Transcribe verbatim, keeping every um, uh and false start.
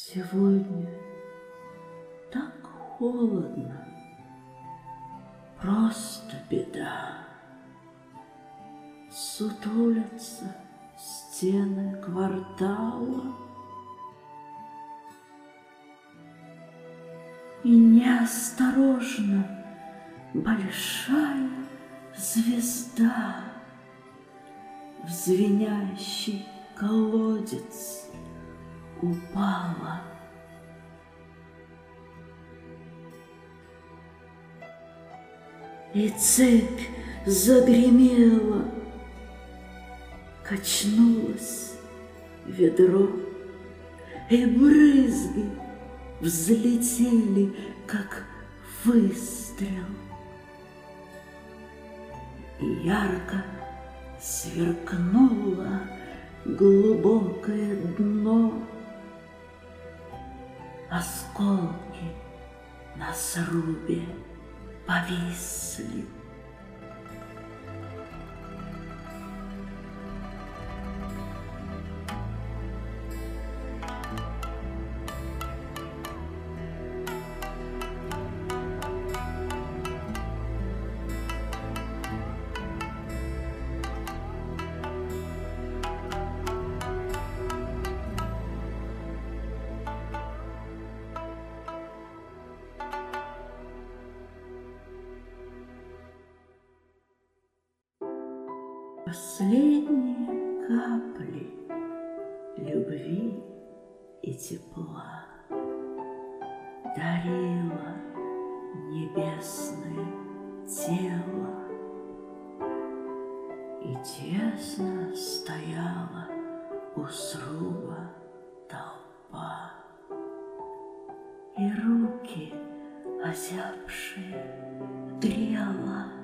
Сегодня так холодно, просто беда. Сутулятся стены квартала, и неосторожно большая звезда в звенящий колодец упала. И цепь загремела, качнулось ведро, и брызги взлетели, как выстрел. И ярко сверкнуло глубокое дно. Осколки на срубе повисли. Последние капли любви и тепла дарило небесное тело, и тесно стояла у сруба толпа, и руки озябшие грела